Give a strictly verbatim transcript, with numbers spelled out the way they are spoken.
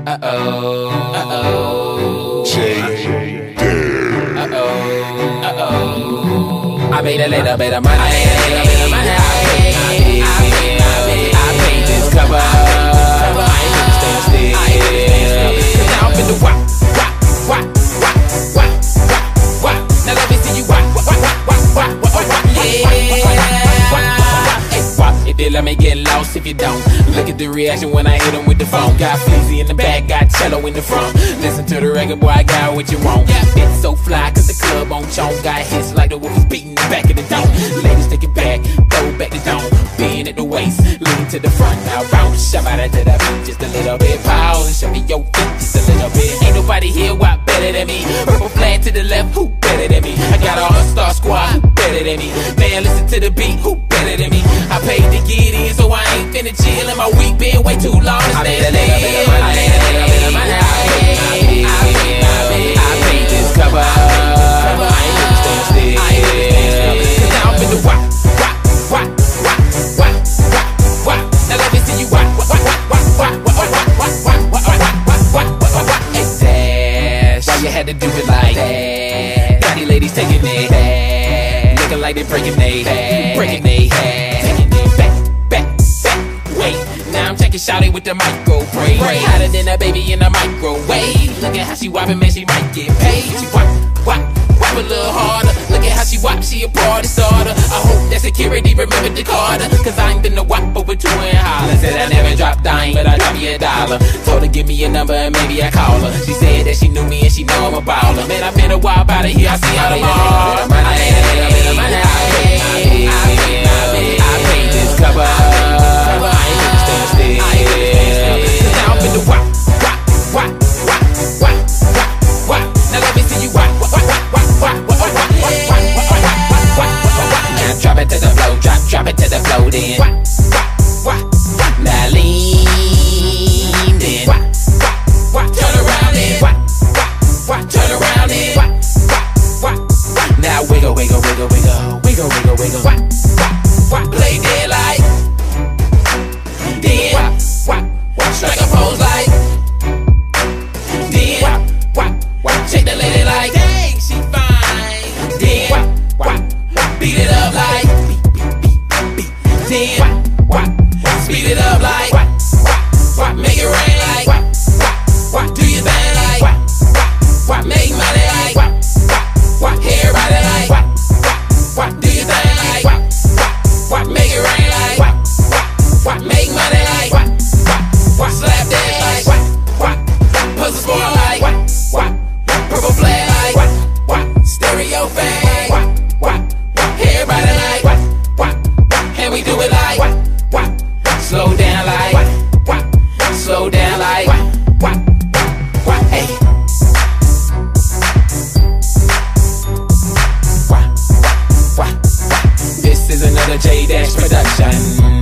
Uh-oh, uh-oh, J. uh-oh, uh-oh. I made a little bit of money. I made a little bit of money. I paid, I paid, I paid, I paid this cover. I ain't finna stand still. I ain't finna stand still. Cause now I'm finna wop, wop, wop, wop, wop, wop. Now let me see you wop, wop, wop, wop, wop, wop, wop. Yeah. If they let me get lost, if you don't look at the reaction when I hit them with the phone. Got Fleazy in the back, got cello in the front. Listen to the record, boy, I got what you want. It's so fly, cause the club on chonk. Got hits like the wolf is beating the back of the dome. Ladies, take it back, throw back the dome. Being at the waist, lean to the front. Now bounce, shove out to the beat, just a little bit. Pause and show me your feet, just a little bit. Ain't nobody here what better than me. Purple flag to the left, who better than me? I got a all-star squad, who better than me? Man, listen to the beat, who better than me? I paid to get in, so I ain't finna chill. And my week been way too long to stay still. I made a little bit of money. I paid, I paid, I paid, I paid, I paid this cover. I ain't finna stand still. Cause now I'm finna wop, wop, wop, wop, wop, wop, wop. Now let me see you wop, wop, wop, wop, wop, wop, wop, wop, wop, wop, wop, wop, wop, wop. Hey, Dash, why you had to do it like that? Got these ladies taking it back, looking like they breaking they head, breaking they head. Shouty with the micro braid, hotter than a baby in a microwave. Look at how she whopping, man, she might get paid. She whop, whop, whop a little harder. Look at how she whop, she a party starter. I hope that security remembered the Carter, cause I ain't been a whop over two and holler. Said I never dropped dime, but I drop you a dollar. Told her give me a number and maybe I call her. She said that she knew me and she know I'm a baller. Man, I been a while out of here, I see all the ball. I made a little bit of money. I paid, I paid, I paid, I paid this cover. I ain't finna stand still. Cause now I'm finna wop, wop, wop, wop, wop, wop, wop. Now let me see you wop, wop, wop, wop, wop, wop, wop, wop, wop, wop, wop. Now drop it to the flow, drop, drop it to the flow then. Wop, wop, wop. Now lean then. Wop, wop, wop. Turn around then. Wop, wop, wop. Turn around then. Wop, wop, wop. Now wiggle, wiggle, wiggle, wiggle, wiggle, wiggle, wiggle. Wop, wop, wop. Play dead like. Then wop, wop, wop, strike a pose like. Then wop, wop, wop, shake the lady like. Dang, she fine. Then wop, wop, wop, beat it up like. Beat, beat, beat, beat. Then wop, wop, wop, speed it up like. Wop, wop, wop, make it rain like. Wop, wop, wop, do your thing like. Wop, wop, wop, make money like. Wop, wop, wop, everybody like. Wop, wop, wop, do your thing like. Wop, wop, wop, make it rain like. Wop, wop, make money like. Wop, wop, wop, slap that like. Wop, wop, pussy spoil like. Wop, wop, purple flag like. Wop, wop, stereo fan. Wop, wop, everybody like. Wop, wop, and we do it like. Wop, wop, slow down like. Wop, wop, slow down like. Wop, wop, wop, hey. Wop, wop, wop. This is another J Dash production.